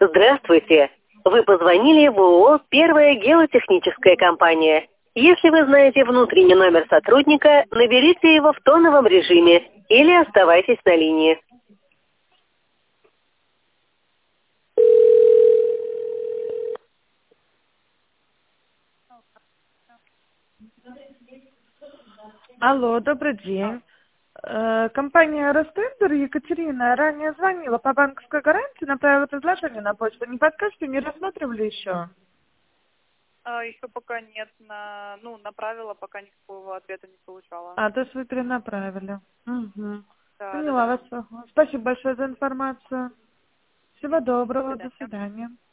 Здравствуйте! Вы позвонили в ООО «Первая геотехническая компания». Если вы знаете внутренний номер сотрудника, наберите его в тоновом режиме или оставайтесь на линии. Алло, добрый день. Компания Ростендер, Екатерина, ранее звонила по банковской гарантии, направила предложение на почту. Не подскажете, не рассматривали еще? Еще пока нет, направила, пока никакого ответа не получала. То есть вы перенаправили. Угу. Да, да, Поняла да. вас. Спасибо большое за информацию. Всего До доброго, до свидания. свидания.